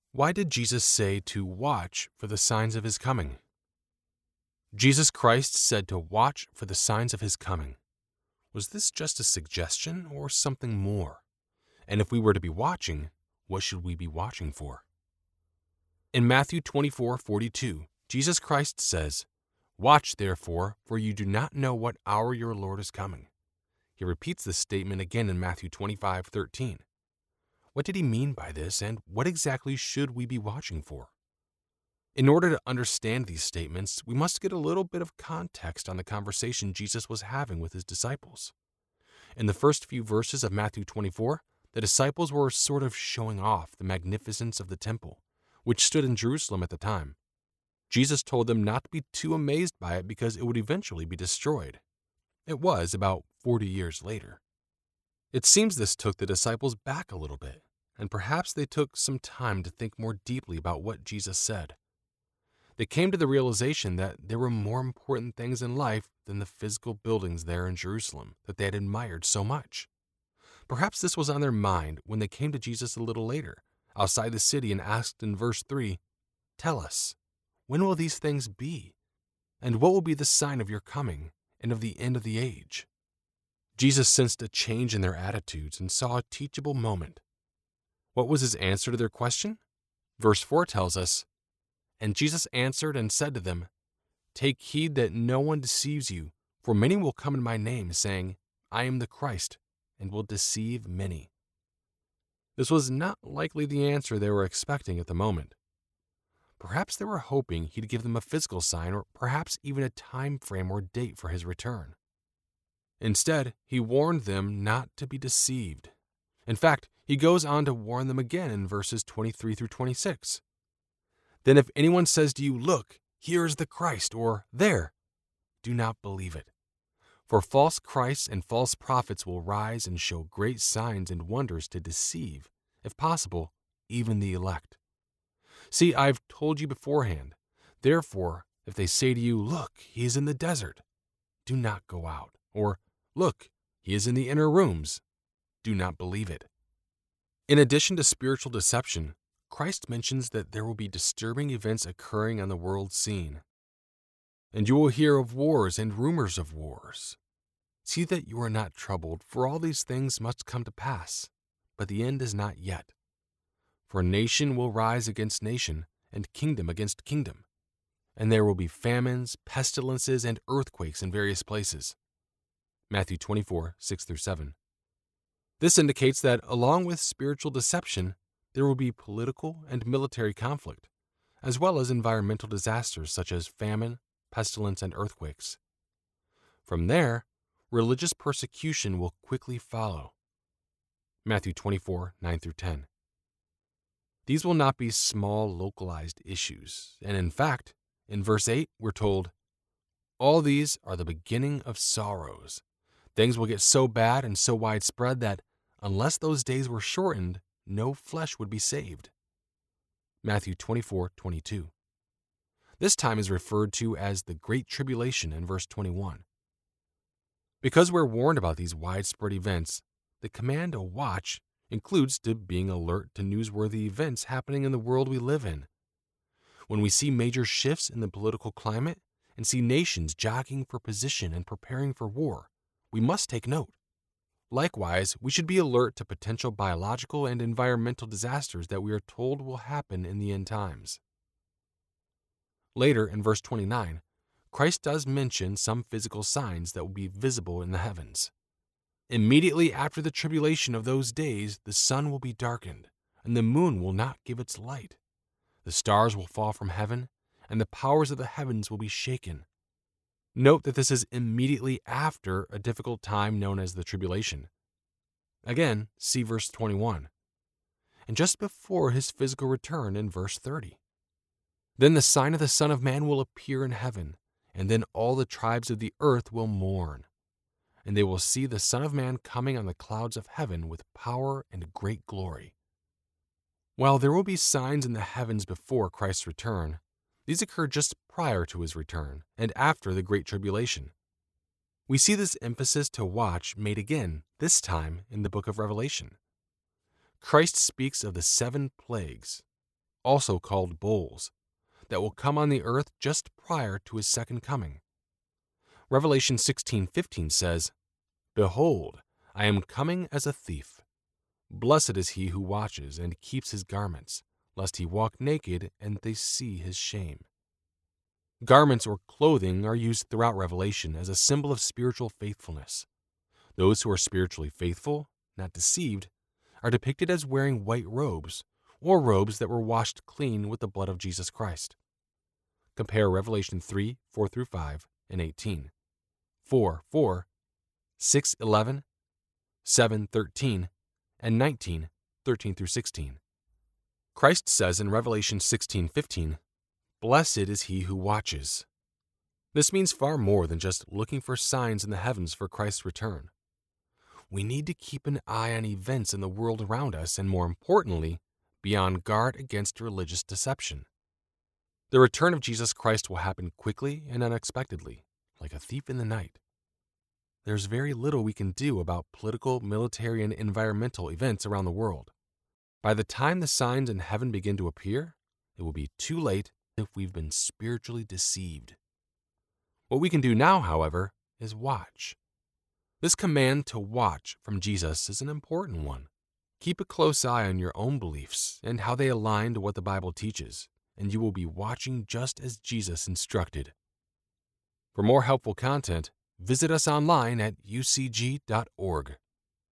Why did Jesus say to watch for the signs of his coming? Jesus Christ said to watch for the signs of his coming. Was this just a suggestion or something more? And if we were to be watching, what should we be watching for? In Matthew 24:42, Jesus Christ says, "Watch therefore, for you do not know what hour your Lord is coming." He repeats this statement again in Matthew 25:13. What did he mean by this, and what exactly should we be watching for? In order to understand these statements, we must get a little bit of context on the conversation Jesus was having with his disciples. In the first few verses of Matthew 24, the disciples were sort of showing off the magnificence of the temple, which stood in Jerusalem at the time. Jesus told them not to be too amazed by it because it would eventually be destroyed. It was about 40 years later. It seems this took the disciples back a little bit, and perhaps they took some time to think more deeply about what Jesus said. They came to the realization that there were more important things in life than the physical buildings there in Jerusalem that they had admired so much. Perhaps this was on their mind when they came to Jesus a little later, outside the city, and asked in verse 3, "Tell us, when will these things be? And what will be the sign of your coming and of the end of the age?" Jesus sensed a change in their attitudes and saw a teachable moment. What was his answer to their question? Verse 4 tells us, "And Jesus answered and said to them, Take heed that no one deceives you, for many will come in my name, saying, I am the Christ, and will deceive many." This was not likely the answer they were expecting at the moment. Perhaps they were hoping he'd give them a physical sign, or perhaps even a time frame or date for his return. Instead, he warned them not to be deceived. In fact, he goes on to warn them again in verses 23 through 26. "Then if anyone says to you, 'Look, here is the Christ,' or 'There,' do not believe it. For false Christs and false prophets will rise and show great signs and wonders to deceive, if possible, even the elect. See, I have told you beforehand. Therefore, if they say to you, 'Look, he is in the desert,' do not go out. Or, 'Look, he is in the inner rooms,' do not believe it." In addition to spiritual deception, Christ mentions that there will be disturbing events occurring on the world scene. "And you will hear of wars and rumors of wars. See that you are not troubled, for all these things must come to pass, but the end is not yet. For nation will rise against nation, and kingdom against kingdom. And there will be famines, pestilences, and earthquakes in various places." Matthew 24:6-7. This indicates that along with spiritual deception, there will be political and military conflict, as well as environmental disasters such as famine, pestilence, and earthquakes. From there, religious persecution will quickly follow. Matthew 24:9-10. These will not be small, localized issues, and in fact, in verse 8, we're told, "All these are the beginning of sorrows." Things will get so bad and so widespread that, unless those days were shortened, no flesh would be saved. Matthew 24:22. This time is referred to as the Great Tribulation in verse 21. Because we're warned about these widespread events, the command to watch includes to being alert to newsworthy events happening in the world we live in. When we see major shifts in the political climate and see nations jockeying for position and preparing for war, we must take note. Likewise, we should be alert to potential biological and environmental disasters that we are told will happen in the end times. Later, in verse 29, Christ does mention some physical signs that will be visible in the heavens. "Immediately after the tribulation of those days, the sun will be darkened, and the moon will not give its light. The stars will fall from heaven, and the powers of the heavens will be shaken." Note that this is immediately after a difficult time known as the tribulation. Again, see verse 21. And just before his physical return in verse 30. "Then the sign of the Son of Man will appear in heaven, and then all the tribes of the earth will mourn. And they will see the Son of Man coming on the clouds of heaven with power and great glory." While there will be signs in the heavens before Christ's return, these occur just prior to his return and after the Great Tribulation. We see this emphasis to watch made again, this time in the book of Revelation. Christ speaks of the 7 plagues. also called bowls, that will come on the earth just prior to his second coming. Revelation 16:15 says, "Behold, I am coming as a thief. Blessed is he who watches and keeps his garments, lest he walk naked and they see his shame." Garments or clothing are used throughout Revelation as a symbol of spiritual faithfulness. Those who are spiritually faithful, not deceived, are depicted as wearing white robes, or robes that were washed clean with the blood of Jesus Christ. Compare Revelation 3:4-5 and 18, 4:4, 6:11, 7:13, and 19:13-16. Christ says in Revelation 16:15, "Blessed is he who watches." This means far more than just looking for signs in the heavens for Christ's return. We need to keep an eye on events in the world around us and, more importantly, be on guard against religious deception. The return of Jesus Christ will happen quickly and unexpectedly, like a thief in the night. There's very little we can do about political, military, and environmental events around the world. By the time the signs in heaven begin to appear, it will be too late if we've been spiritually deceived. What we can do now, however, is watch. This command to watch from Jesus is an important one. Keep a close eye on your own beliefs and how they align to what the Bible teaches, and you will be watching just as Jesus instructed. For more helpful content, visit us online at ucg.org.